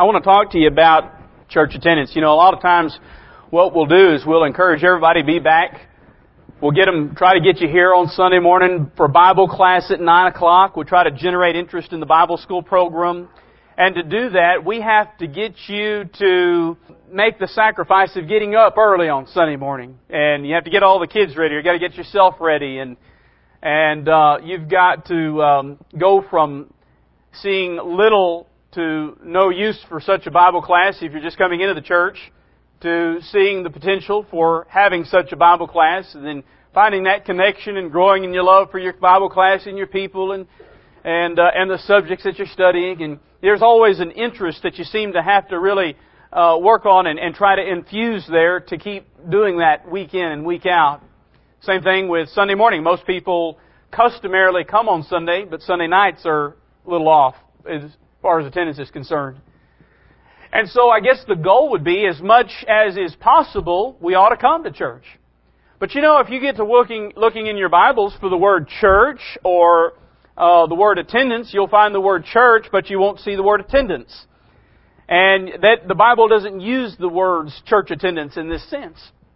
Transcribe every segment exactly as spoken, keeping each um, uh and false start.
I want to talk to you about church attendance. You know, a lot of times what we'll do is we'll encourage everybody to be back. We'll get them, try to get you here on Sunday morning for Bible class at nine o'clock. We'll try to generate interest in the Bible school program. And to do that, we have to get you to make the sacrifice of getting up early on Sunday morning. And you have to get all the kids ready. You've got to get yourself ready. And and uh, you've got to um, go from seeing little to no use for such a Bible class if you're just coming into the church, to seeing the potential for having such a Bible class, and then finding that connection and growing in your love for your Bible class and your people and and uh, and the subjects that you're studying. And there's always an interest that you seem to have to really uh, work on and, and try to infuse there to keep doing that week in and week out. Same thing with Sunday morning. Most people customarily come on Sunday, but Sunday nights are a little off as far as attendance is concerned. And so I guess the goal would be, as much as is possible, we ought to come to church. But you know, if you get to looking, looking in your Bibles for the word church or uh, the word attendance, you'll find the word church, but you won't see the word attendance. And that the Bible doesn't use the words church attendance in this sense.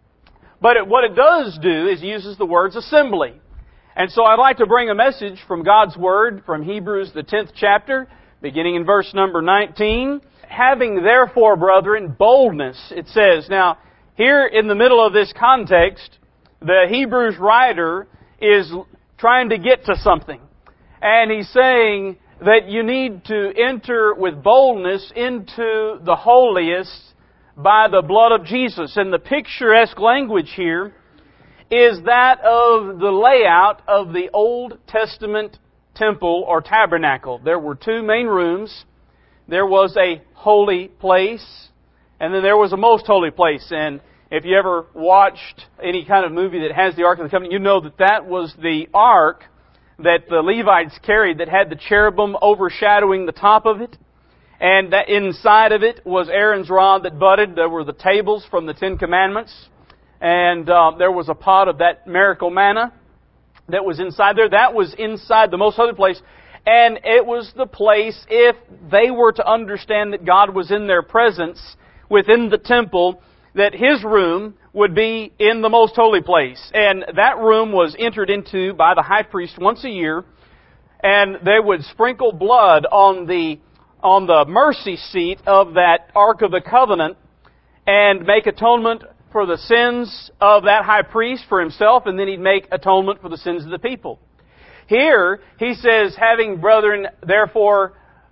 But it, what it does do is uses the words assembly. And so I'd like to bring a message from God's Word from Hebrews, the tenth chapter, beginning in verse number nineteen. Having therefore, brethren, boldness, it says. Now, here in the middle of this context, the Hebrews writer is trying to get to something. And he's saying that you need to enter with boldness into the holiest by the blood of Jesus. And the picturesque language here is that of the layout of the Old Testament temple or tabernacle. There were two main rooms. There was a holy place, and then there was a most holy place. And if you ever watched any kind of movie that has the Ark of the Covenant, you know that that was the Ark that the Levites carried that had the cherubim overshadowing the top of it. And that inside of it was Aaron's rod that budded. There were the tables from the Ten Commandments. And uh, there was a pot of that miracle manna that was inside there. That was inside the most holy place. And it was the place, if they were to understand that God was in their presence within the temple, that His room would be in the most holy place. And that room was entered into by the high priest once a year. And they would sprinkle blood on the on the mercy seat of that Ark of the Covenant and make atonement for the sins of that high priest for himself, and then he'd make atonement for the sins of the people. Here, he says, having, brethren, therefore,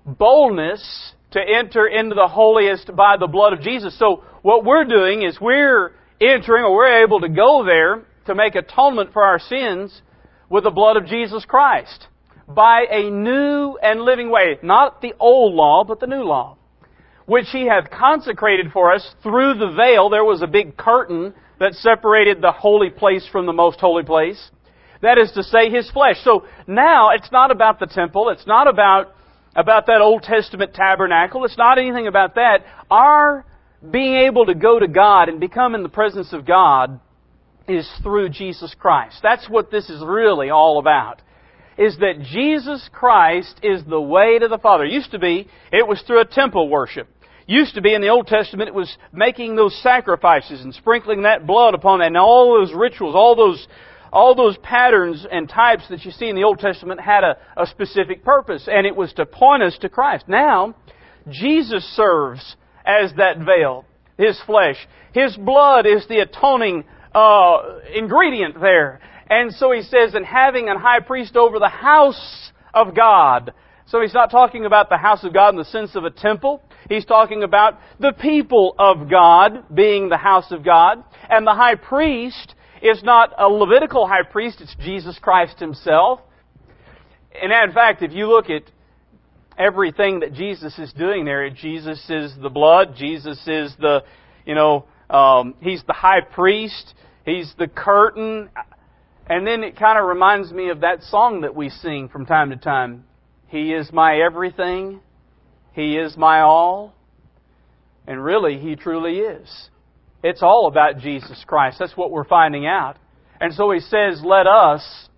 boldness to enter into the holiest by the blood of Jesus. So what we're doing is we're entering, or we're able to go there to make atonement for our sins with the blood of Jesus Christ by a new and living way. Not the old law, but the new law, which He hath consecrated for us through the veil. There was a big curtain that separated the holy place from the most holy place. That is to say, His flesh. So now it's not about the temple. It's not about, about that Old Testament tabernacle. It's not anything about that. Our being able to go to God and become in the presence of God is through Jesus Christ. That's what this is really all about. Is that Jesus Christ is the way to the Father. It used to be, it was through a temple worship. Used to be in the Old Testament, it was making those sacrifices and sprinkling that blood upon that. And all those rituals, all those all those patterns and types that you see in the Old Testament had a, a specific purpose. And it was to point us to Christ. Now, Jesus serves as that veil, His flesh. His blood is the atoning uh, ingredient there. And so He says, and having an high priest over the house of God. So He's not talking about the house of God in the sense of a temple. He's talking about the people of God being the house of God. And the high priest is not a Levitical high priest, it's Jesus Christ Himself. And in fact, if you look at everything that Jesus is doing there, Jesus is the blood, Jesus is the, you know, um, He's the high priest, He's the curtain. And then it kind of reminds me of that song that we sing from time to time. He is my everything. He is my all. And really, He truly is. It's all about Jesus Christ. That's what we're finding out. And so He says, let us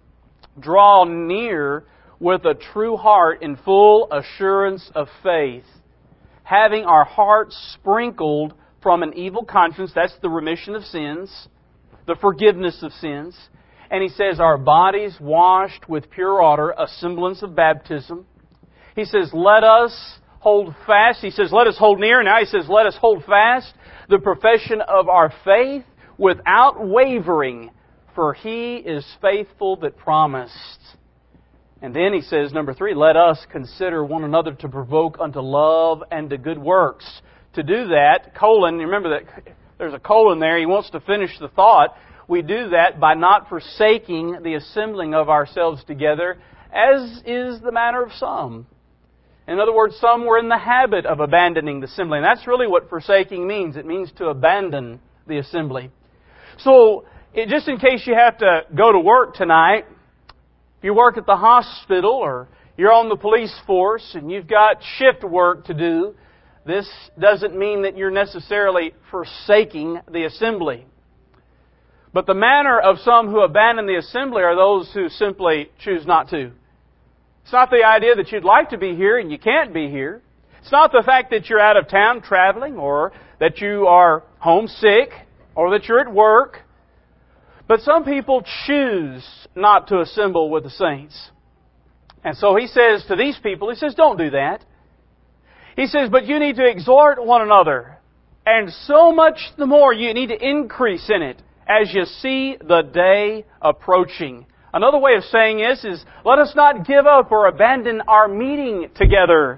draw near with a true heart in full assurance of faith, having our hearts sprinkled from an evil conscience. That's the remission of sins, the forgiveness of sins. And he says our bodies washed with pure water, a semblance of baptism. He says, let us hold fast. He says, let us hold near. Now he says, let us hold fast the profession of our faith without wavering, for He is faithful that promised. And then he says, number three, let us consider one another to provoke unto love and to good works. To do that, colon, remember that there's a colon there. He wants to finish the thought. We do that by not forsaking the assembling of ourselves together, as is the manner of some. In other words, some were in the habit of abandoning the assembly. And that's really what forsaking means. It means to abandon the assembly. So, it, just in case you have to go to work tonight, if you work at the hospital or you're on the police force and you've got shift work to do, this doesn't mean that you're necessarily forsaking the assembly. But the manner of some who abandon the assembly are those who simply choose not to. It's not the idea that you'd like to be here and you can't be here. It's not the fact that you're out of town traveling or that you are homesick or that you're at work. But some people choose not to assemble with the saints. And so he says to these people, he says, don't do that. He says, but you need to exhort one another. And so much the more you need to increase in it as you see the day approaching. Another way of saying this is, let us not give up or abandon our meeting together,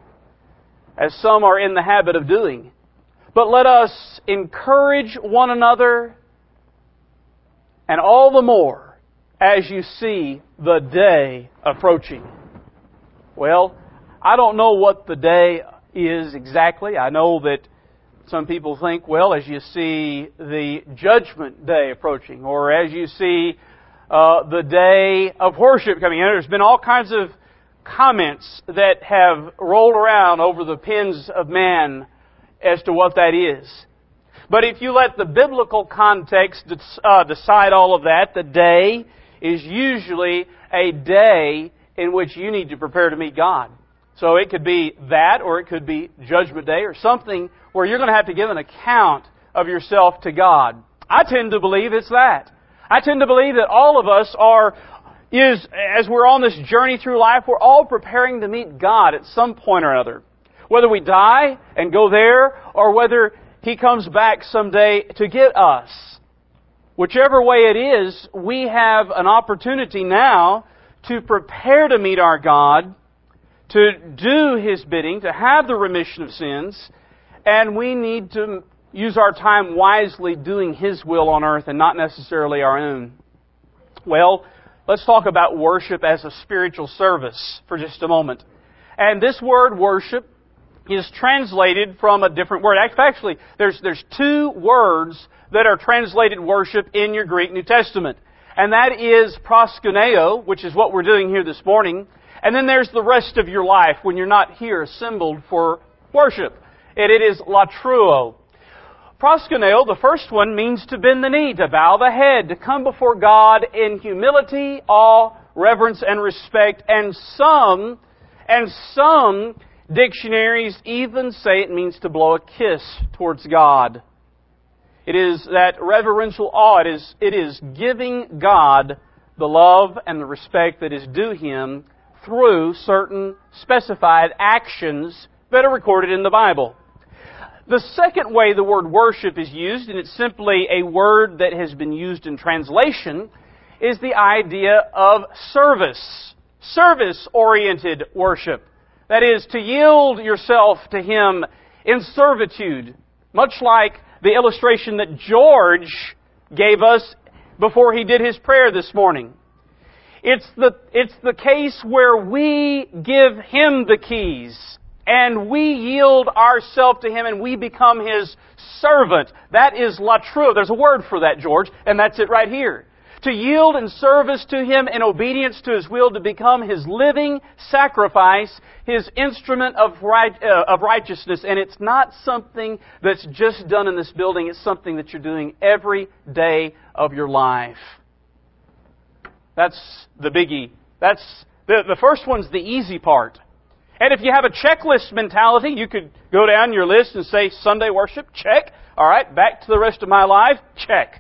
as some are in the habit of doing. But let us encourage one another, and all the more as you see the day approaching. Well, I don't know what the day is exactly. I know that some people think, well, as you see the judgment day approaching, or as you see uh, the day of worship coming in, there's been all kinds of comments that have rolled around over the pens of man as to what that is. But if you let the biblical context uh, decide all of that, the day is usually a day in which you need to prepare to meet God. So it could be that, or it could be Judgment Day, or something where you're going to have to give an account of yourself to God. I tend to believe it's that. I tend to believe that all of us are, is, as we're on this journey through life, we're all preparing to meet God at some point or other. Whether we die and go there, or whether He comes back someday to get us. Whichever way it is, we have an opportunity now to prepare to meet our God, to do His bidding, to have the remission of sins, and we need to use our time wisely doing His will on earth and not necessarily our own. Well, let's talk about worship as a spiritual service for just a moment. And this word worship is translated from a different word. Actually, there's there's two words that are translated worship in your Greek New Testament. And that is proskuneo, which is what we're doing here this morning. And then there's the rest of your life when you're not here assembled for worship. And it is latruo. Proskuneo, the first one, means to bend the knee, to bow the head, to come before God in humility, awe, reverence, and respect. And some, and some dictionaries even say it means to blow a kiss towards God. It is that reverential awe. It is, it is giving God the love and the respect that is due Him through certain specified actions that are recorded in the Bible. The second way the word worship is used, and it's simply a word that has been used in translation, is the idea of service. Service-oriented worship. That is, to yield yourself to Him in servitude. Much like the illustration that George gave us before he did his prayer this morning. It's the, it's the case where we give Him the keys and we yield ourselves to Him and we become His servant. That is latruo. There's a word for that, George, and that's it right here. To yield in service to Him in obedience to His will, to become His living sacrifice, His instrument of right, uh, of righteousness. And it's not something that's just done in this building. It's something that you're doing every day of your life. That's the biggie. That's the, the first one's the easy part. And if you have a checklist mentality, you could go down your list and say, Sunday worship, check. All right, back to the rest of my life, check.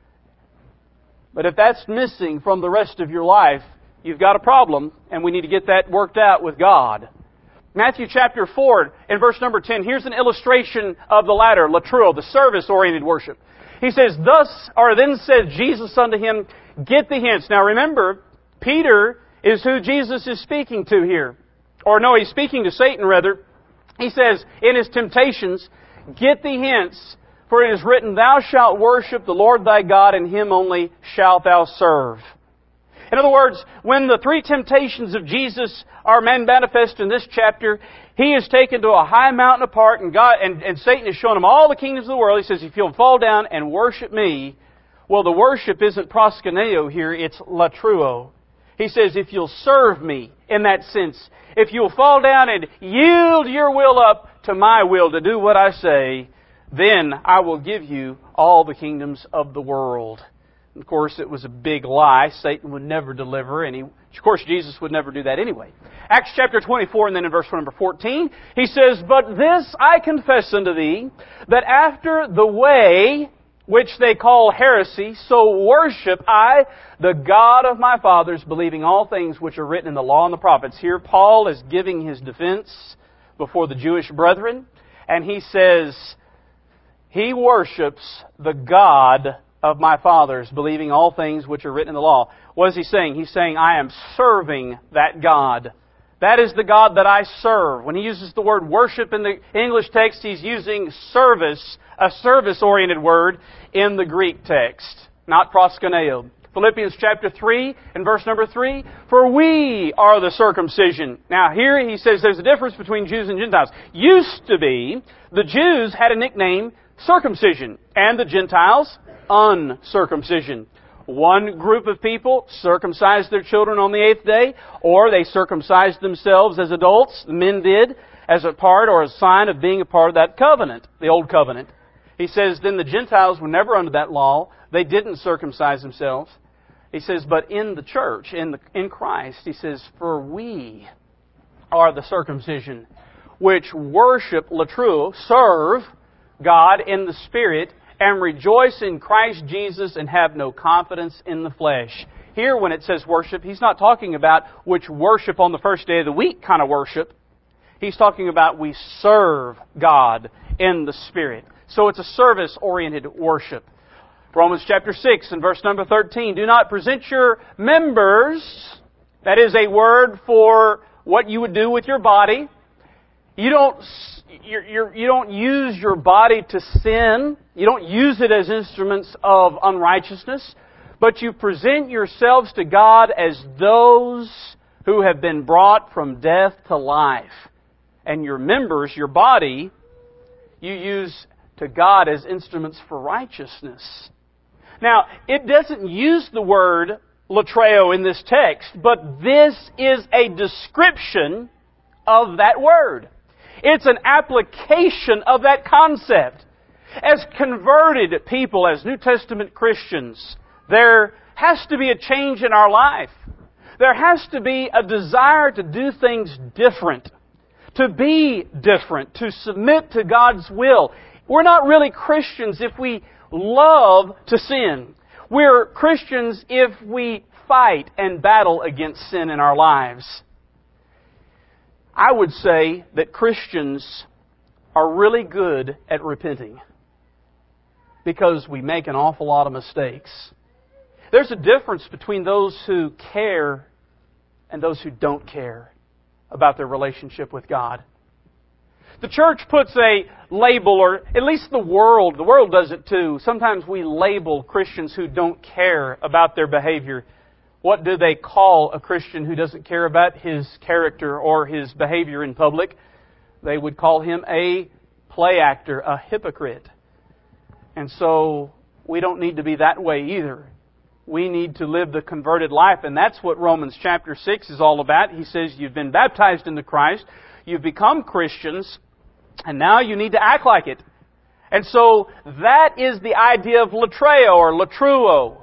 But if that's missing from the rest of your life, you've got a problem, and we need to get that worked out with God. Matthew chapter four, in verse number ten, here's an illustration of the latter, latruo, the service-oriented worship. He says, Thus, or then said Jesus unto him, Get the hints. Now remember, Peter is who Jesus is speaking to here. Or no, he's speaking to Satan rather. He says, in his temptations, Get the hints, for it is written, Thou shalt worship the Lord thy God, and Him only shalt thou serve. In other words, when the three temptations of Jesus are manifest in this chapter, He is taken to a high mountain apart, and God and, and Satan is showing him all the kingdoms of the world. He says, if you'll fall down and worship me, well, the worship isn't proskuneo here, it's latruo. He says, if you'll serve me in that sense, if you'll fall down and yield your will up to my will to do what I say, then I will give you all the kingdoms of the world. And of course, it was a big lie. Satan would never deliver, and he, of course, Jesus would never do that anyway. Acts chapter twenty-four, and then in verse number fourteen, He says, But this I confess unto thee, that after the way which they call heresy, so worship I the God of my fathers, believing all things which are written in the law and the prophets. Here Paul is giving his defense before the Jewish brethren, and he says, He worships the God of my fathers, believing all things which are written in the law. What is he saying? He's saying, I am serving that God. That is the God that I serve. When he uses the word worship in the English text, he's using service, a service-oriented word in the Greek text, not proskuneo. Philippians chapter three and verse number three, For we are the circumcision. Now here he says there's a difference between Jews and Gentiles. Used to be, the Jews had a nickname, circumcision, and the Gentiles, uncircumcision. One group of people circumcised their children on the eighth day, or they circumcised themselves as adults, the men did, as a part or a sign of being a part of that covenant, the old covenant. He says, then the Gentiles were never under that law. They didn't circumcise themselves. He says, but in the church, in the, in Christ, he says, for we are the circumcision, which worship, latruo, serve God in the Spirit, and rejoice in Christ Jesus and have no confidence in the flesh. Here, when it says worship, he's not talking about which worship on the first day of the week kind of worship. He's talking about we serve God in the Spirit. So it's a service-oriented worship. Romans chapter six and verse number thirteen, do not present your members, that is a word for what you would do with your body. You don't You're, you're, you don't use your body to sin. You don't use it as instruments of unrighteousness. But you present yourselves to God as those who have been brought from death to life. And your members, your body, you use to God as instruments for righteousness. Now, it doesn't use the word latreo in this text, but this is a description of that word. It's an application of that concept. As converted people, as New Testament Christians, there has to be a change in our life. There has to be a desire to do things different, to be different, to submit to God's will. We're not really Christians if we love to sin. We're Christians if we fight and battle against sin in our lives. I would say that Christians are really good at repenting because we make an awful lot of mistakes. There's a difference between those who care and those who don't care about their relationship with God. The church puts a label, or at least the world, the world does it too. Sometimes we label Christians who don't care about their behavior. What do they call a Christian who doesn't care about his character or his behavior in public? They would call him a play actor, a hypocrite. And so we don't need to be that way either. We need to live the converted life, and that's what Romans chapter six is all about. He says you've been baptized into Christ, you've become Christians, and now you need to act like it. And so that is the idea of latreo or latruo.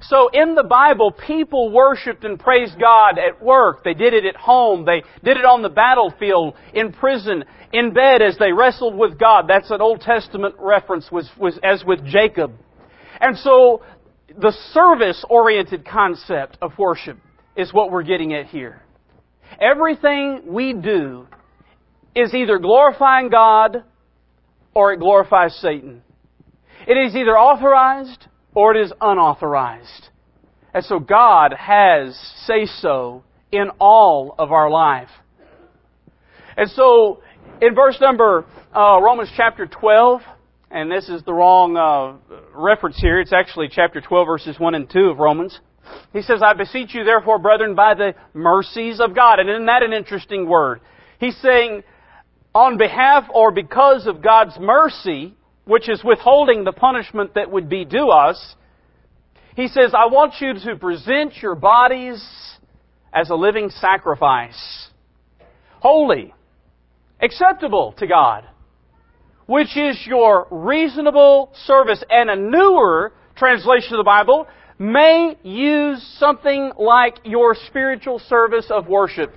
So in the Bible, people worshiped and praised God at work. They did it at home. They did it on the battlefield, in prison, in bed as they wrestled with God. That's an Old Testament reference, was, was as with Jacob. And so the service-oriented concept of worship is what we're getting at here. Everything we do is either glorifying God or it glorifies Satan. It is either authorized or it is unauthorized. And so God has say-so in all of our life. And so in verse number, uh, Romans chapter twelve, and this is the wrong uh, reference here. It's actually chapter twelve, verses one and two of Romans. He says, I beseech you, therefore, brethren, by the mercies of God. And isn't that an interesting word? He's saying, on behalf or because of God's mercy, which is withholding the punishment that would be due us, He says, I want you to present your bodies as a living sacrifice, holy, acceptable to God, which is your reasonable service. And a newer translation of the Bible may use something like your spiritual service of worship.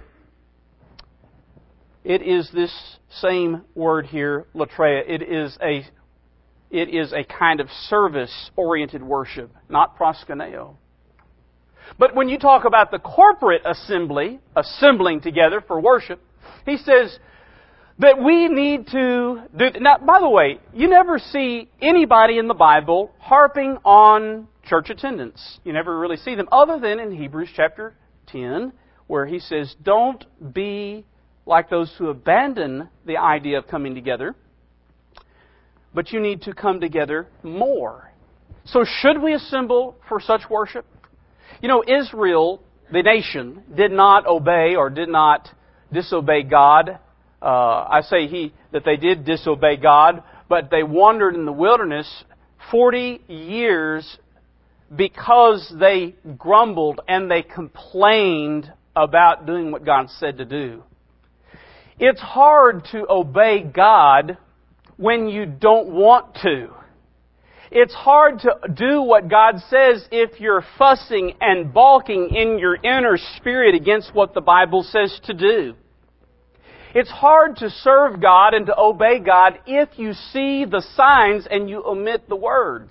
It is this same word here, latreia. It is a It is a kind of service-oriented worship, not proskuneo. But when you talk about the corporate assembly, assembling together for worship, he says that we need to do... Now, by the way, you never see anybody in the Bible harping on church attendance. You never really see them, other than in Hebrews chapter ten, where he says, don't be like those who abandon the idea of coming together, but you need to come together more. So should we assemble for such worship? You know, Israel, the nation, did not obey or did not disobey God. Uh, I say he that they did disobey God, but they wandered in the wilderness forty years because they grumbled and they complained about doing what God said to do. It's hard to obey God when you don't want to. It's hard to do what God says if you're fussing and balking in your inner spirit against what the Bible says to do. It's hard to serve God and to obey God if you see the signs and you omit the words.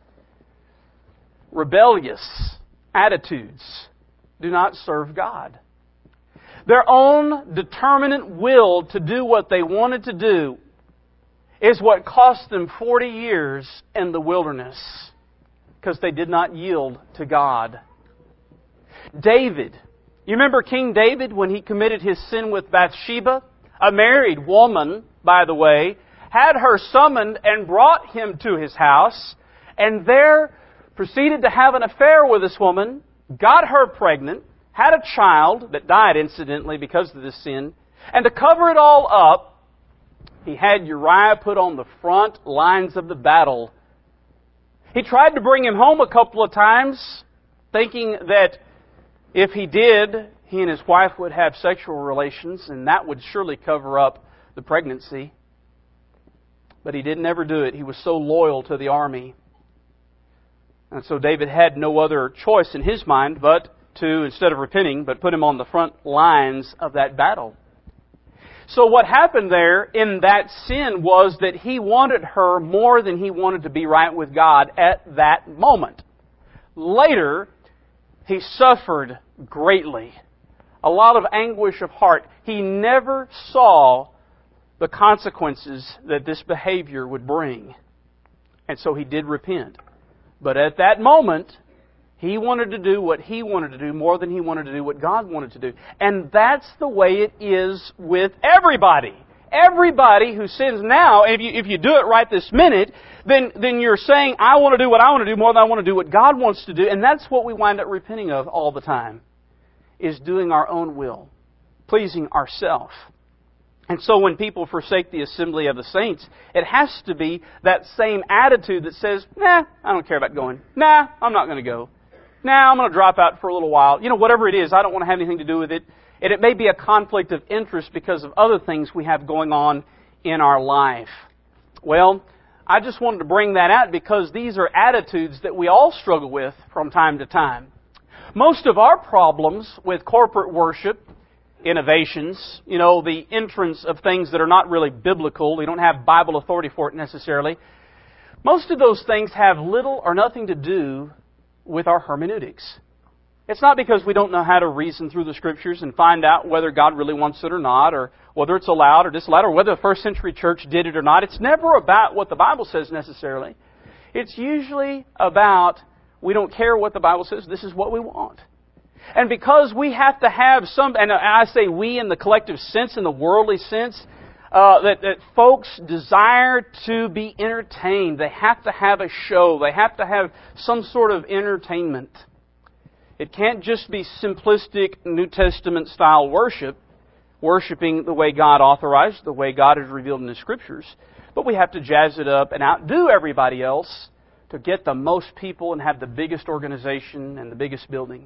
Rebellious attitudes do not serve God. Their own determinate will to do what they wanted to do is what cost them forty years in the wilderness, because they did not yield to God. David, you remember King David when he committed his sin with Bathsheba? A married woman, by the way, had her summoned and brought him to his house, and there proceeded to have an affair with this woman, got her pregnant, had a child that died incidentally because of this sin, and to cover it all up, he had Uriah put on the front lines of the battle. He tried to bring him home a couple of times, thinking that if he did, he and his wife would have sexual relations, and that would surely cover up the pregnancy. But he didn't ever do it. He was so loyal to the army. And so David had no other choice in his mind but to, instead of repenting, but put him on the front lines of that battle. So what happened there in that sin was that he wanted her more than he wanted to be right with God at that moment. Later, he suffered greatly. A lot of anguish of heart. He never saw the consequences that this behavior would bring. And so he did repent. But at that moment, he wanted to do what he wanted to do more than he wanted to do what God wanted to do. And that's the way it is with everybody. Everybody who sins now, if you, if you do it right this minute, then, then you're saying, I want to do what I want to do more than I want to do what God wants to do. And that's what we wind up repenting of all the time, is doing our own will, pleasing ourselves. And so when people forsake the assembly of the saints, it has to be that same attitude that says, nah, I don't care about going. Nah, I'm not going to go. Nah, I'm going to drop out for a little while. You know, whatever it is, I don't want to have anything to do with it. And it may be a conflict of interest because of other things we have going on in our life. Well, I just wanted to bring that out because these are attitudes that we all struggle with from time to time. Most of our problems with corporate worship, innovations, you know, the entrance of things that are not really biblical, we don't have Bible authority for it necessarily, most of those things have little or nothing to do with our hermeneutics. It's not because we don't know how to reason through the Scriptures and find out whether God really wants it or not, or whether it's allowed or disallowed, or whether the first century church did it or not. It's never about what the Bible says necessarily. It's usually about, we don't care what the Bible says, this is what we want. And because we have to have some, and I say we in the collective sense, in the worldly sense, uh, that, that folks desire to be entertained. They have to have a show. They have to have some sort of entertainment. It can't just be simplistic New Testament style worship, worshiping the way God authorized, the way God has revealed in the Scriptures. But we have to jazz it up and outdo everybody else to get the most people and have the biggest organization and the biggest buildings.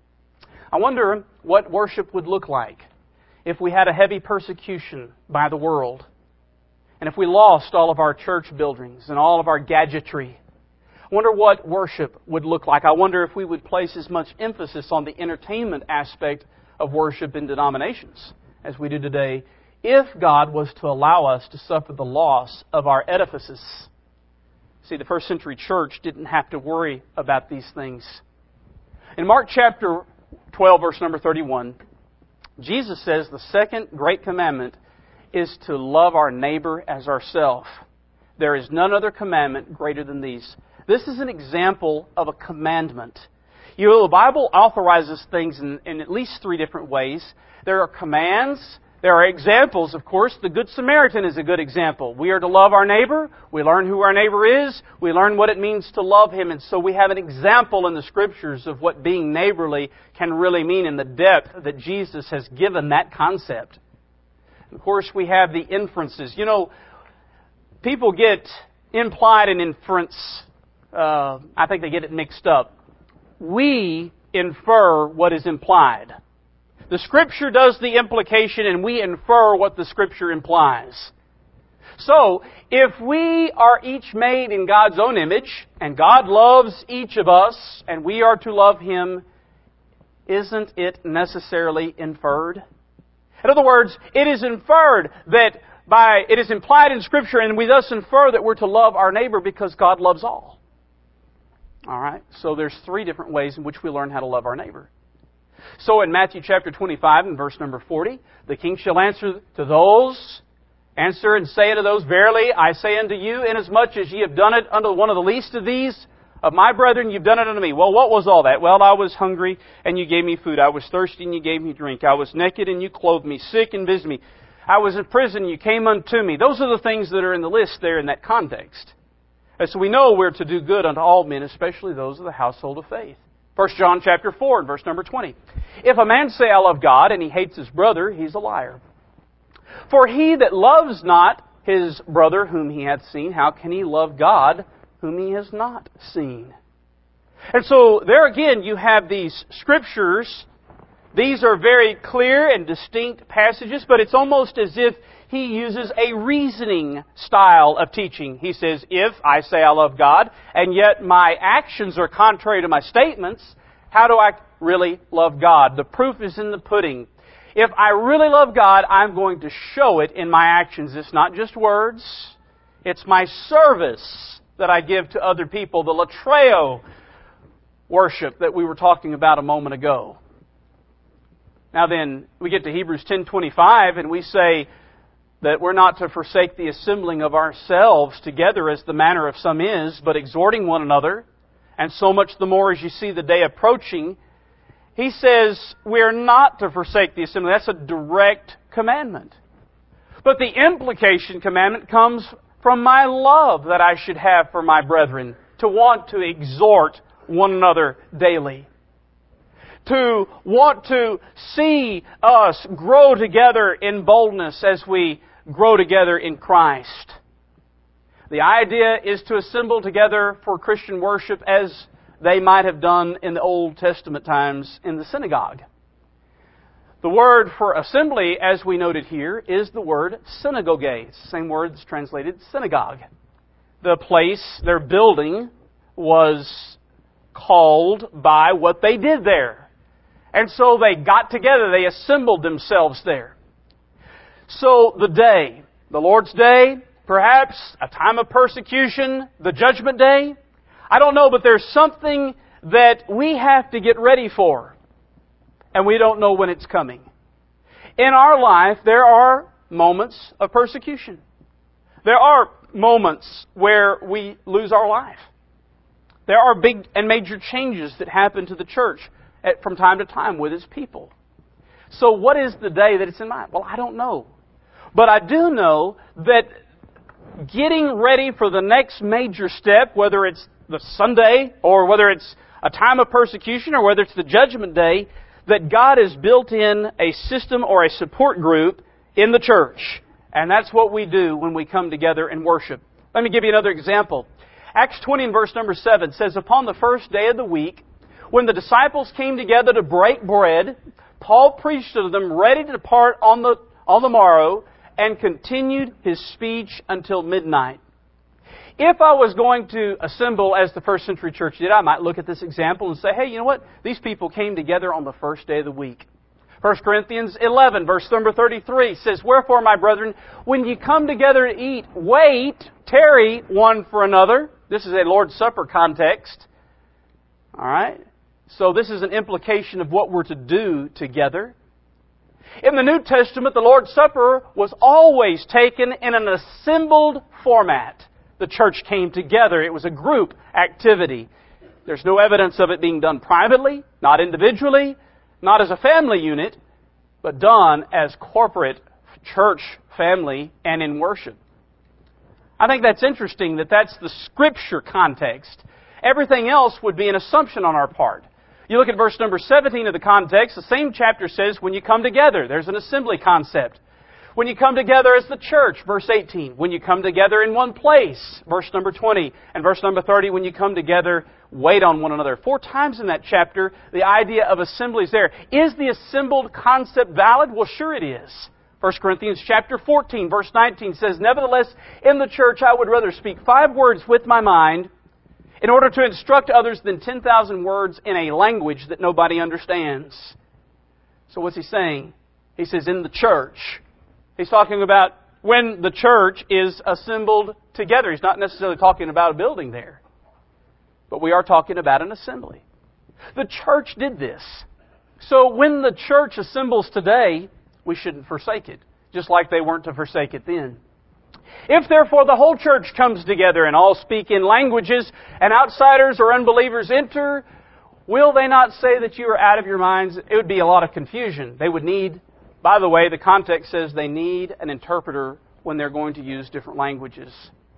I wonder what worship would look like if we had a heavy persecution by the world, and if we lost all of our church buildings and all of our gadgetry. I wonder what worship would look like. I wonder if we would place as much emphasis on the entertainment aspect of worship in denominations as we do today, if God was to allow us to suffer the loss of our edifices. See, the first century church didn't have to worry about these things. In Mark chapter twelve, verse number thirty-one, Jesus says the second great commandment is to love our neighbor as ourselves. There is none other commandment greater than these. This is an example of a commandment. You know, the Bible authorizes things in, in at least three different ways. There are commands. There are examples, of course. The Good Samaritan is a good example. We are to love our neighbor. We learn who our neighbor is. We learn what it means to love him. And so we have an example in the Scriptures of what being neighborly can really mean in the depth that Jesus has given that concept. Of course, we have the inferences. You know, people get implied and inference. Uh, I think they get it mixed up. We infer what is implied. The Scripture does the implication and we infer what the Scripture implies. So, if we are each made in God's own image, and God loves each of us, and we are to love Him, isn't it necessarily inferred? In other words, it is inferred that by, it is implied in Scripture, and we thus infer that we're to love our neighbor because God loves all. Alright, so there's three different ways in which we learn how to love our neighbor. So in Matthew chapter twenty-five and verse number forty, the king shall answer to those, answer and say unto those, Verily I say unto you, inasmuch as ye have done it unto one of the least of these, of my brethren, you've done it unto me. Well, what was all that? Well, I was hungry and you gave me food. I was thirsty and you gave me drink. I was naked and you clothed me, sick and visited me. I was in prison and you came unto me. Those are the things that are in the list there in that context. And so we know we're to do good unto all men, especially those of the household of faith. First John chapter four and verse number twenty. If a man say, I love God, and he hates his brother, he's a liar. For he that loves not his brother whom he hath seen, how can he love God whom he has not seen? And so there again you have these scriptures. These are very clear and distinct passages, but it's almost as if he uses a reasoning style of teaching. He says, if I say I love God, and yet my actions are contrary to my statements, how do I really love God? The proof is in the pudding. If I really love God, I'm going to show it in my actions. It's not just words. It's my service that I give to other people. The latreo worship that we were talking about a moment ago. Now then, we get to Hebrews ten twenty-five and we say that we're not to forsake the assembling of ourselves together as the manner of some is, but exhorting one another, and so much the more as you see the day approaching. He says we're not to forsake the assembly. That's a direct commandment. But the implication commandment comes from my love that I should have for my brethren, to want to exhort one another daily. To want to see us grow together in boldness as we grow together in Christ. The idea is to assemble together for Christian worship as they might have done in the Old Testament times in the synagogue. The word for assembly, as we noted here, is the word synagogue. It's the same word that's translated synagogue. the place, their building, was called by what they did there. And so they got together, they assembled themselves there. So the day, the Lord's Day, perhaps a time of persecution, the Judgment Day, I don't know, but there's something that we have to get ready for. And we don't know when it's coming. In our life, there are moments of persecution. There are moments where we lose our life. There are big and major changes that happen to the church at, from time to time with its people. So what is the day that it's in mind? Well, I don't know. But I do know that getting ready for the next major step, whether it's the Sunday or whether it's a time of persecution or whether it's the Judgment Day, that God has built in a system or a support group in the church. And that's what we do when we come together and worship. Let me give you another example. Acts twenty and verse number seven says, "Upon the first day of the week, when the disciples came together to break bread, Paul preached to them, ready to depart on the, on the morrow, and continued his speech until midnight." If I was going to assemble as the first century church did, I might look at this example and say, hey, you know what? These people came together on the first day of the week. First Corinthians eleven, verse number thirty-three says, "Wherefore, my brethren, when ye come together to eat, wait, tarry one for another." This is a Lord's Supper context. All right? So this is an implication of what we're to do together. In the New Testament, the Lord's Supper was always taken in an assembled format. The church came together. It was a group activity. There's no evidence of it being done privately, not individually, not as a family unit, but done as corporate church family and in worship. I think that's interesting that that's the Scripture context. Everything else would be an assumption on our part. You look at verse number seventeen of the context, the same chapter says, when you come together, there's an assembly concept. When you come together as the church, verse eighteen. When you come together in one place, verse number twenty. And verse number thirty, when you come together, wait on one another. Four times in that chapter, the idea of assembly is there. Is the assembled concept valid? Well, sure it is. First Corinthians chapter fourteen, verse nineteen says, "Nevertheless, in the church I would rather speak five words with my mind in order to instruct others than ten thousand words in a language that nobody understands." So what's he saying? He says, in the church. He's talking about when the church is assembled together. He's not necessarily talking about a building there. But we are talking about an assembly. The church did this. So when the church assembles today, we shouldn't forsake it. Just like they weren't to forsake it then. "If therefore the whole church comes together and all speak in languages, and outsiders or unbelievers enter, will they not say that you are out of your minds?" It would be a lot of confusion. They would need, by the way, the context says they need an interpreter when they're going to use different languages.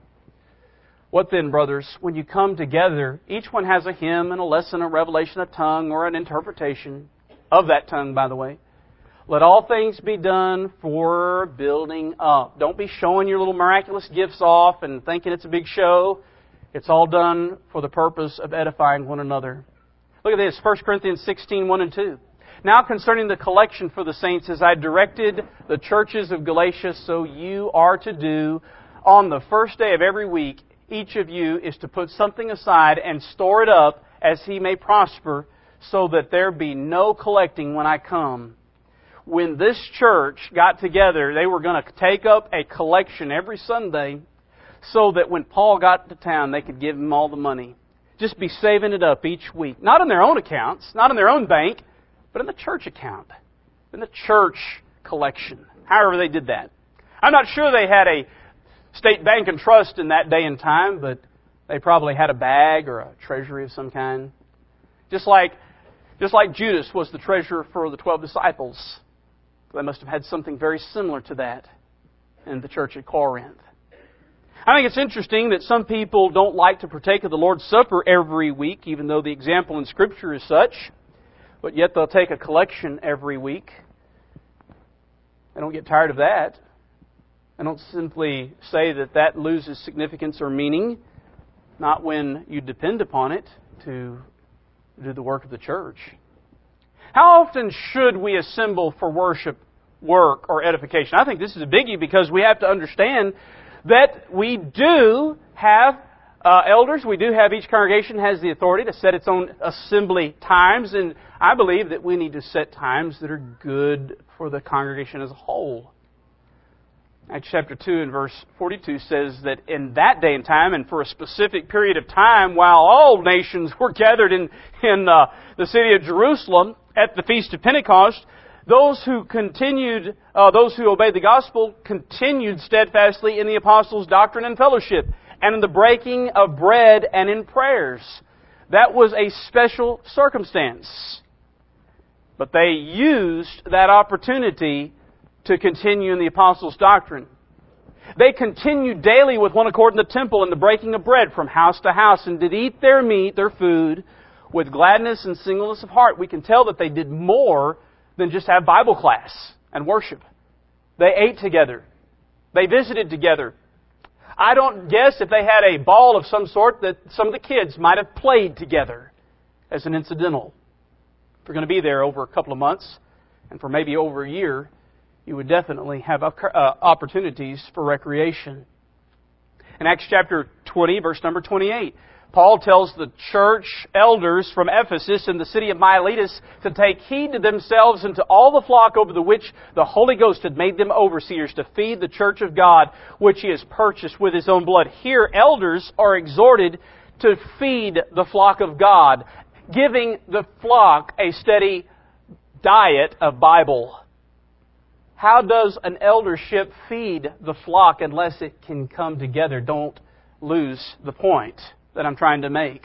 What then, brothers? When you come together, each one has a hymn and a lesson, a revelation, a tongue, or an interpretation of that tongue, by the way. "Let all things be done for building up." Don't be showing your little miraculous gifts off and thinking it's a big show. It's all done for the purpose of edifying one another. Look at this, First Corinthians sixteen, one and two. "Now concerning the collection for the saints, as I directed the churches of Galatia, so you are to do. On the first day of every week, each of you is to put something aside and store it up as he may prosper, so that there be no collecting when I come." When this church got together, they were going to take up a collection every Sunday so that when Paul got to town, they could give him all the money. Just be saving it up each week. Not in their own accounts, not in their own bank, but in the church account, in the church collection. However they did that. I'm not sure they had a state bank and trust in that day and time, but they probably had a bag or a treasury of some kind. Just like, just like Judas was the treasurer for the twelve disciples. They must have had something very similar to that in the church at Corinth. I think it's interesting that some people don't like to partake of the Lord's Supper every week, even though the example in Scripture is such. But yet they'll take a collection every week. They don't get tired of that. I don't simply say that that loses significance or meaning. Not when you depend upon it to do the work of the church. How often should we assemble for worship, work, or edification? I think this is a biggie because we have to understand that we do have uh, elders. We do have, each congregation has the authority to set its own assembly times, and I believe that we need to set times that are good for the congregation as a whole. Acts chapter two and verse forty-two says that in that day and time, and for a specific period of time, while all nations were gathered in, in uh, the city of Jerusalem at the Feast of Pentecost, those who continued, uh, those who obeyed the gospel continued steadfastly in the apostles' doctrine and fellowship, and in the breaking of bread and in prayers. That was a special circumstance. But they used that opportunity to continue in the apostles' doctrine. They continued daily with one accord in the temple and the breaking of bread from house to house, and did eat their meat, their food, with gladness and singleness of heart. We can tell that they did more than just have Bible class and worship. They ate together. They visited together. I don't guess if they had a ball of some sort that some of the kids might have played together as an incidental. If you're going to be there over a couple of months, and for maybe over a year, you would definitely have uh, opportunities for recreation. In Acts chapter twenty, verse number twenty-eight, Paul tells the church elders from Ephesus and the city of Miletus to take heed to themselves and to all the flock over the which the Holy Ghost had made them overseers, to feed the church of God, which He has purchased with His own blood. Here, elders are exhorted to feed the flock of God, giving the flock a steady diet of Bible. How does an eldership feed the flock unless it can come together? Don't lose the point that I'm trying to make.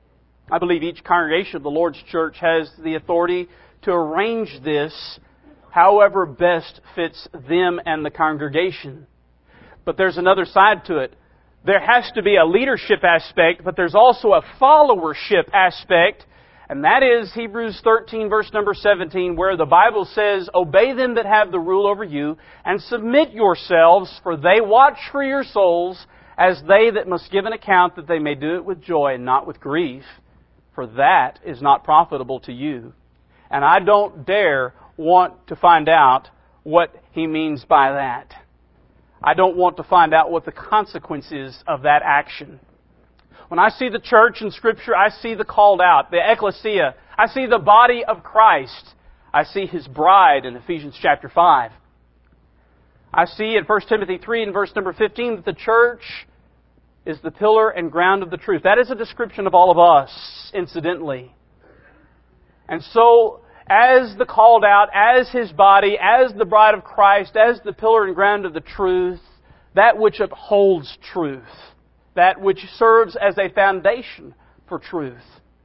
I believe each congregation of the Lord's church has the authority to arrange this however best fits them and the congregation. But there's another side to it. There has to be a leadership aspect, but there's also a followership aspect. And that is Hebrews thirteen, verse number seventeen, where the Bible says, "Obey them that have the rule over you, and submit yourselves, for they watch for your souls, as they that must give an account, that they may do it with joy and not with grief, for that is not profitable to you." And I don't dare want to find out what he means by that. I don't want to find out what the consequence is of that action. When I see the church in Scripture, I see the called out, the ecclesia. I see the body of Christ. I see His bride in Ephesians chapter five. I see in First Timothy three and verse number fifteen that the church is the pillar and ground of the truth. That is a description of all of us, incidentally. And so, as the called out, as His body, as the bride of Christ, as the pillar and ground of the truth, that which upholds truth, that which serves as a foundation for truth.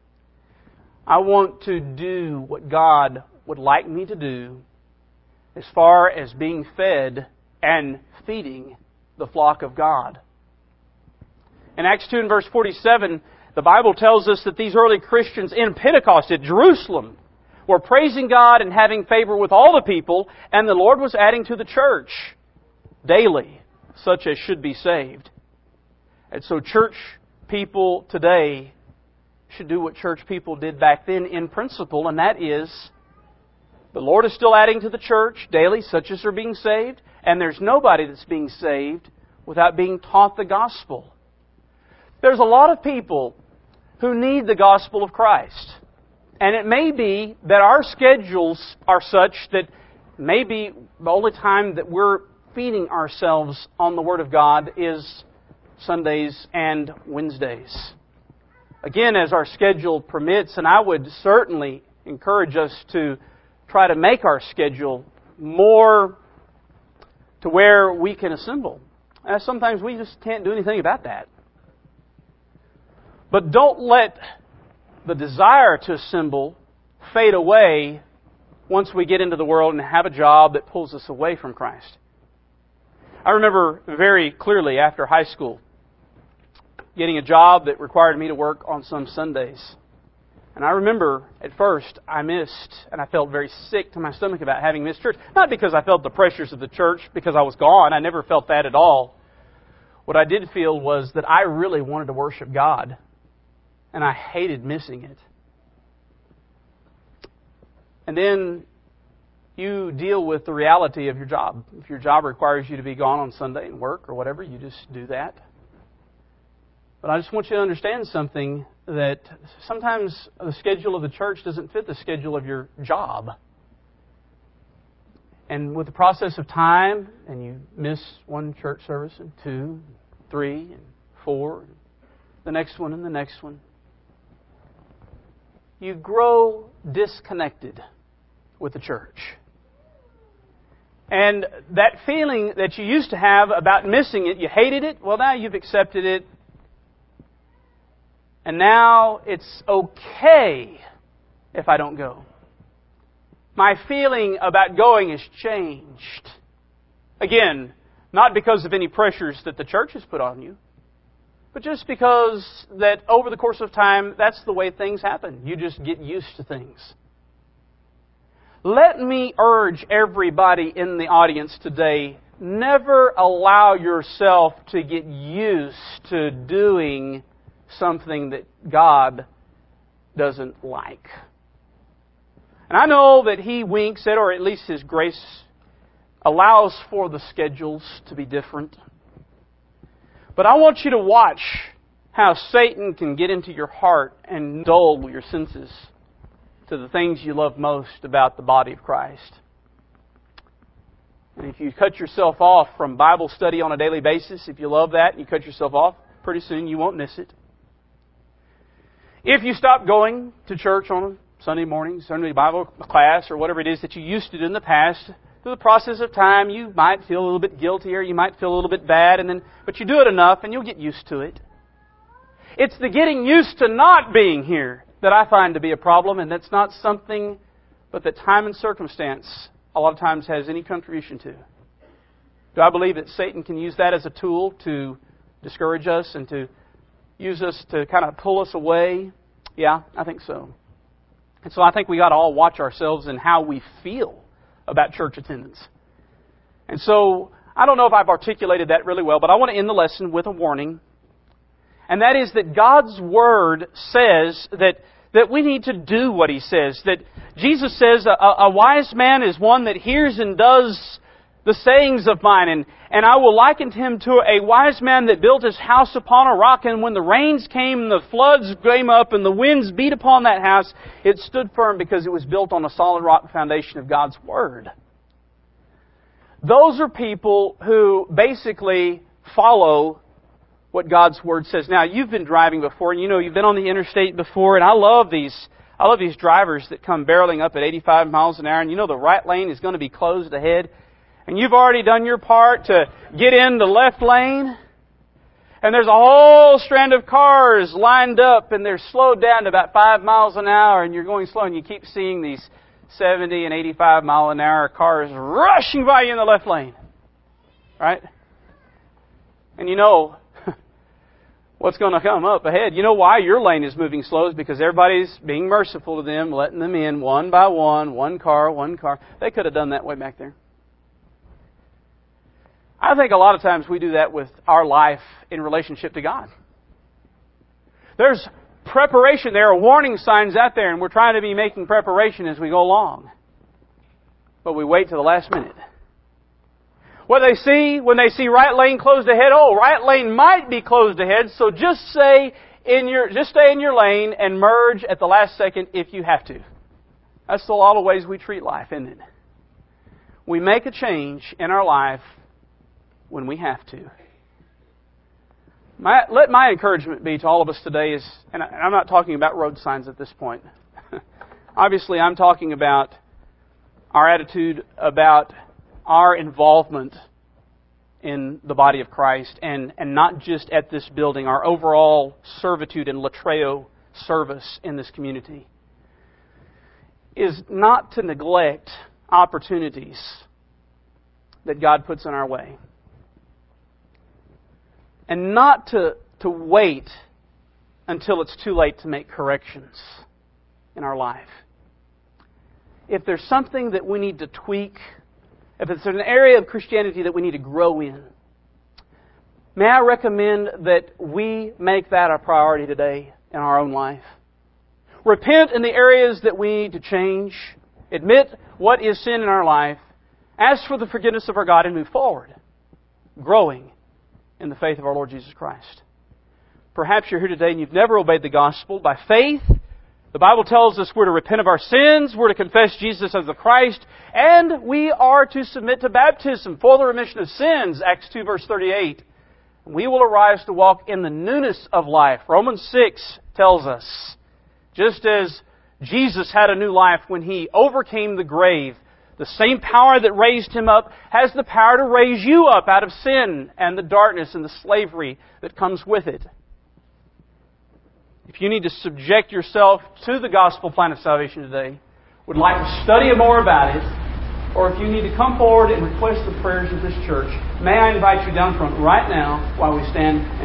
I want to do what God would like me to do as far as being fed and feeding the flock of God. In Acts two and verse forty-seven, the Bible tells us that these early Christians in Pentecost at Jerusalem were praising God and having favor with all the people, and the Lord was adding to the church daily such as should be saved. And so church people today should do what church people did back then in principle, and that is, the Lord is still adding to the church daily, such as are being saved, and there's nobody that's being saved without being taught the gospel. There's a lot of people who need the gospel of Christ. And it may be that our schedules are such that maybe the only time that we're feeding ourselves on the Word of God is Sundays and Wednesdays. Again, as our schedule permits, and I would certainly encourage us to try to make our schedule more to where we can assemble. And sometimes we just can't do anything about that. But don't let the desire to assemble fade away once we get into the world and have a job that pulls us away from Christ. I remember very clearly after high school getting a job that required me to work on some Sundays. And I remember at first I missed, and I felt very sick to my stomach about having missed church. Not because I felt the pressures of the church, because I was gone. I never felt that at all. What I did feel was that I really wanted to worship God. And I hated missing it. And then you deal with the reality of your job. If your job requires you to be gone on Sunday and work or whatever, you just do that. But I just want you to understand something, that sometimes the schedule of the church doesn't fit the schedule of your job. And with the process of time, and you miss one church service, and two, three, and four, and the next one, and the next one, you grow disconnected with the church. And that feeling that you used to have about missing it, you hated it, well, now you've accepted it. And now it's okay if I don't go. My feeling about going has changed. Again, not because of any pressures that the church has put on you, but just because that over the course of time, that's the way things happen. You just get used to things. Let me urge everybody in the audience today, never allow yourself to get used to doing something that God doesn't like. And I know that He winks at, or at least His grace allows for the schedules to be different. But I want you to watch how Satan can get into your heart and dull your senses to the things you love most about the body of Christ. And if you cut yourself off from Bible study on a daily basis, if you love that and you cut yourself off, pretty soon you won't miss it. If you stop going to church on a Sunday morning, Sunday Bible class, or whatever it is that you used to do in the past, through the process of time, you might feel a little bit guilty, or you might feel a little bit bad, and then, but you do it enough and you'll get used to it. It's the getting used to not being here that I find to be a problem, and that's not something but that time and circumstance a lot of times has any contribution to. Do I believe that Satan can use that as a tool to discourage us and to use us to kind of pull us away? Yeah, I think so. And so I think we got to all watch ourselves and how we feel about church attendance. And so I don't know if I've articulated that really well, but I want to end the lesson with a warning. And that is that God's Word says that, that we need to do what He says. That Jesus says a, a wise man is one that hears and does the sayings of mine. And, and I will liken him to a wise man that built his house upon a rock. And when the rains came and the floods came up and the winds beat upon that house, it stood firm because it was built on a solid rock foundation of God's Word. Those are people who basically follow what God's Word says. Now, you've been driving before, and you know you've been on the interstate before, and I love these I love these drivers that come barreling up at eighty-five miles an hour, and you know the right lane is going to be closed ahead. And you've already done your part to get in the left lane. And there's a whole strand of cars lined up, and they're slowed down to about five miles an hour, and you're going slow, and you keep seeing these seventy and eighty-five mile an hour cars rushing by you in the left lane. Right? And you know what's going to come up ahead. You know why your lane is moving slow is because everybody's being merciful to them, letting them in one by one, one car, one car. They could have done that way back there. I think a lot of times we do that with our life in relationship to God. There's preparation. There are warning signs out there, and we're trying to be making preparation as we go along. But we wait till the last minute. What they see, when they see right lane closed ahead, oh, right lane might be closed ahead, so just say in your, just stay in your lane and merge at the last second if you have to. That's a lot of ways we treat life, isn't it? We make a change in our life when we have to. My, let my encouragement be to all of us today is, and I'm not talking about road signs at this point. Obviously, I'm talking about our attitude about our involvement in the body of Christ, and, and not just at this building, our overall servitude and latreo service in this community, is not to neglect opportunities that God puts in our way. And not to, to wait until it's too late to make corrections in our life. If there's something that we need to tweak, if it's an area of Christianity that we need to grow in, may I recommend that we make that a priority today in our own life. Repent in the areas that we need to change. Admit what is sin in our life. Ask for the forgiveness of our God and move forward, growing in the faith of our Lord Jesus Christ. perhaps you're here today and you've never obeyed the gospel by faith. The Bible tells us we're to repent of our sins, we're to confess Jesus as the Christ, and we are to submit to baptism for the remission of sins, Acts two verse thirty-eight. We will arise to walk in the newness of life. Romans six tells us, just as Jesus had a new life when He overcame the grave, the same power that raised Him up has the power to raise you up out of sin and the darkness and the slavery that comes with it. If you need to subject yourself to the gospel plan of salvation today, would like to study more about it, or if you need to come forward and request the prayers of this church, may I invite you down front right now while we stand